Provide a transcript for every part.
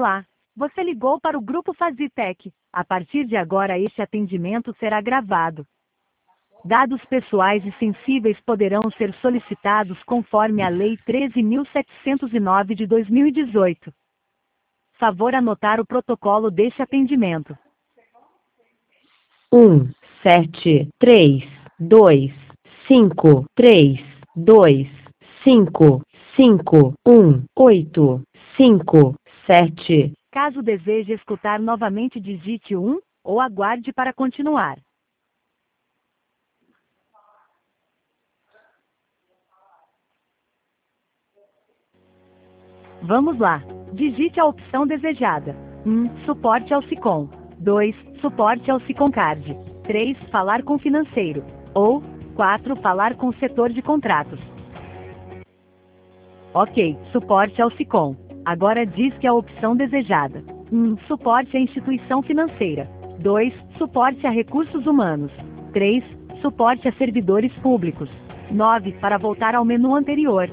Olá, você ligou para o Grupo Fazitec. A partir de agora este atendimento será gravado. Dados pessoais e sensíveis poderão ser solicitados conforme a Lei 13.709 de 2018. Favor anotar o protocolo deste atendimento. 7, 3, 2, 5, 3, 2, 5, 5, 8, 5, 7. Caso deseje escutar novamente, digite 1 ou aguarde para continuar. Vamos lá. Digite a opção desejada. 1. Suporte ao SICOM. 2. Suporte ao SICOMCARD. 3. Falar com financeiro. Ou 4. Falar com o setor de contratos. Ok. Suporte ao SICOM. Agora diz que a opção desejada. 1. Suporte à instituição financeira. 2. Suporte a recursos humanos. 3. Suporte a servidores públicos. 9. Para voltar ao menu anterior.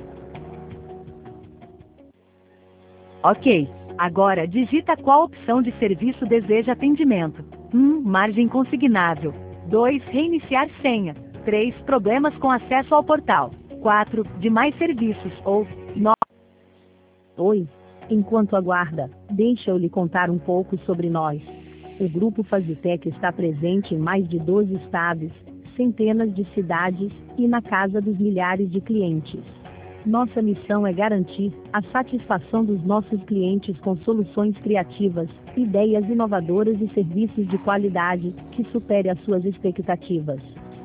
Ok. Agora digita qual opção de serviço deseja atendimento. 1. Margem consignável. 2. Reiniciar senha. 3. Problemas com acesso ao portal. 4. Demais serviços. Ou 9. Oi. Enquanto aguarda, deixa eu lhe contar um pouco sobre nós. O Grupo Fazitec está presente em mais de 12 estados, centenas de cidades e na casa dos milhares de clientes. Nossa missão é garantir a satisfação dos nossos clientes com soluções criativas, ideias inovadoras e serviços de qualidade que supere as suas expectativas.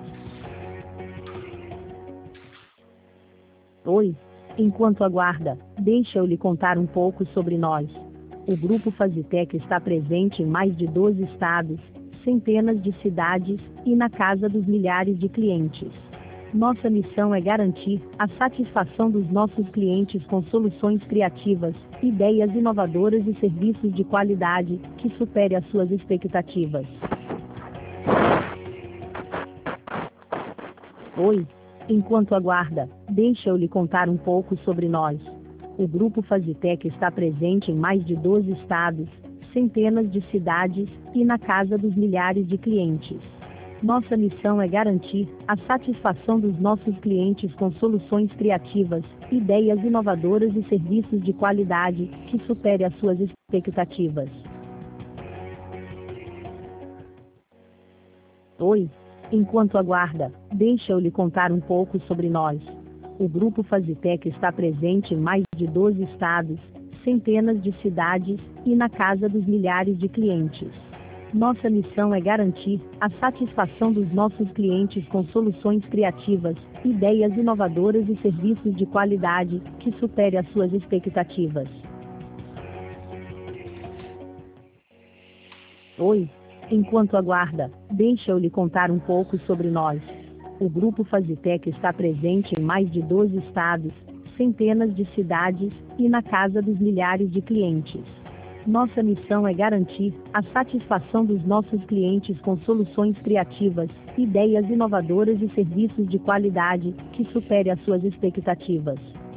Oi. Enquanto aguarda, deixa eu lhe contar um pouco sobre nós. O Grupo Fazitec está presente em mais de 12 estados, centenas de cidades e na casa dos milhares de clientes. Nossa missão é garantir a satisfação dos nossos clientes com soluções criativas, ideias inovadoras e serviços de qualidade que supere as suas expectativas. Oi. Enquanto aguarda, deixa eu lhe contar um pouco sobre nós. O Grupo Fazitec está presente em mais de 12 estados, centenas de cidades e na casa dos milhares de clientes. Nossa missão é garantir a satisfação dos nossos clientes com soluções criativas, ideias inovadoras e serviços de qualidade que supere as suas expectativas. Oi. Enquanto aguarda, deixa eu lhe contar um pouco sobre nós. O Grupo Fazitec está presente em mais de 12 estados, centenas de cidades e na casa dos milhares de clientes. Nossa missão é garantir a satisfação dos nossos clientes com soluções criativas, ideias inovadoras e serviços de qualidade que supere as suas expectativas. Oi. Enquanto aguarda, deixa eu lhe contar um pouco sobre nós. O Grupo Fazitec está presente em mais de 12 estados, centenas de cidades e na casa dos milhares de clientes. Nossa missão é garantir a satisfação dos nossos clientes com soluções criativas, ideias inovadoras e serviços de qualidade que supere as suas expectativas.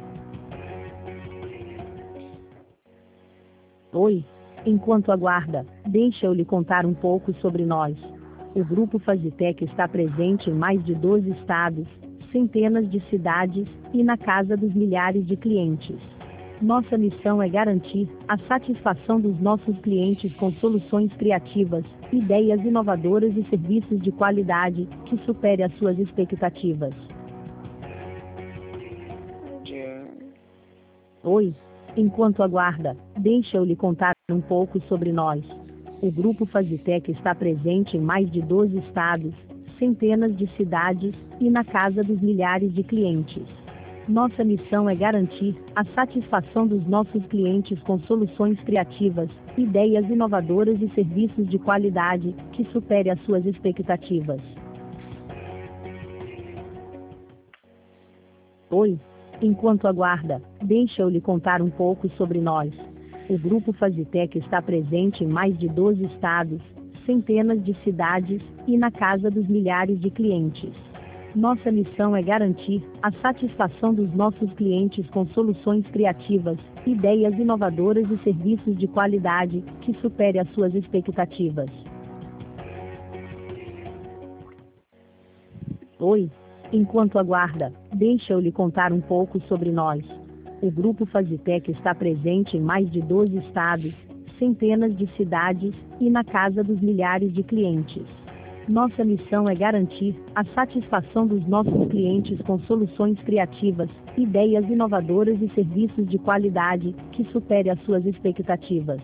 Oi. Enquanto aguarda, deixa eu lhe contar um pouco sobre nós. O Grupo Fazitec está presente em mais de 12 estados, centenas de cidades e na casa dos milhares de clientes. Nossa missão é garantir a satisfação dos nossos clientes com soluções criativas, ideias inovadoras e serviços de qualidade que supere as suas expectativas. Oi. Enquanto aguarda, deixa eu lhe contar um pouco sobre nós. O Grupo Fazitec está presente em mais de 12 estados, centenas de cidades e na casa dos milhares de clientes. Nossa missão é garantir a satisfação dos nossos clientes com soluções criativas, ideias inovadoras e serviços de qualidade que supere as suas expectativas. Oi. Enquanto aguarda, deixa eu lhe contar um pouco sobre nós. O Grupo Fazitec está presente em mais de 12 estados, centenas de cidades e na casa dos milhares de clientes. Nossa missão é garantir a satisfação dos nossos clientes com soluções criativas, ideias inovadoras e serviços de qualidade que supere as suas expectativas. Oi. Enquanto aguarda, deixa eu lhe contar um pouco sobre nós. O Grupo Fazitec está presente em mais de 12 estados, centenas de cidades e na casa dos milhares de clientes. Nossa missão é garantir a satisfação dos nossos clientes com soluções criativas, ideias inovadoras e serviços de qualidade que supere as suas expectativas.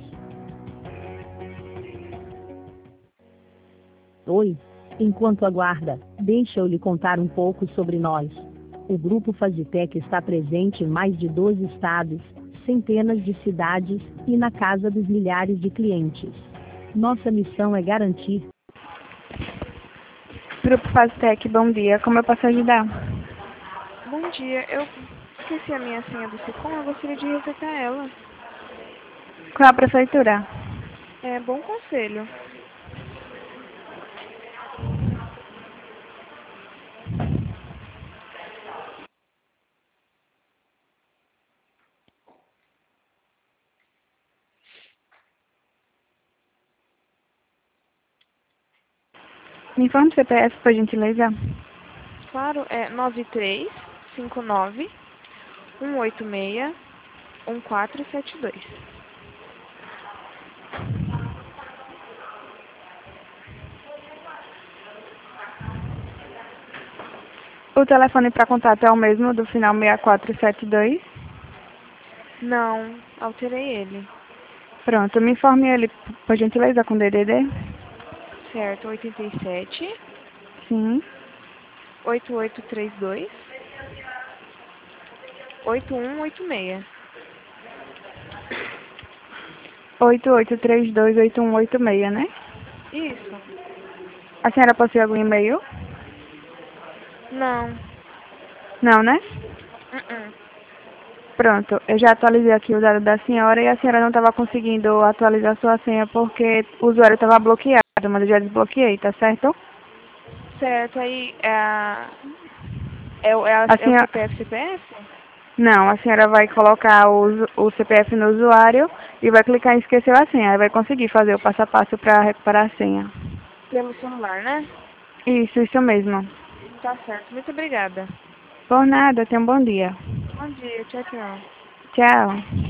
Oi. Enquanto aguarda, deixa eu lhe contar um pouco sobre nós. O Grupo Fazitec está presente em mais de 12 estados, centenas de cidades e na casa dos milhares de clientes. Nossa missão é garantir. Grupo Fazitec, bom dia. Como eu posso ajudar? Bom dia, eu esqueci a minha senha do Secom, eu gostaria de resetar ela. Qual a prefeitura? É Bom Conselho. Me informe o CPF, por gentileza. Claro, é 9359-186-1472. O telefone para contato é o mesmo, do final 6472. Não, alterei ele. Pronto, me informe ele, por gentileza, com DDD. Certo, 87, Sim. 8832, 8186. 88328186, né? Isso. A senhora possui algum e-mail? Não. Não, né? Uh-uh. Pronto, eu já atualizei aqui o dado da senhora e a senhora não estava conseguindo atualizar sua senha porque o usuário estava bloqueado, mas eu já desbloqueei, tá certo? Certo, aí o CPF? Não, a senhora vai colocar o CPF no usuário e vai clicar em esqueceu a senha, aí vai conseguir fazer o passo a passo para recuperar a senha. Pelo celular, né? Isso mesmo. Tá certo, muito obrigada. Por nada, tenha um bom dia. Bom dia, tchau, tchau. Tchau.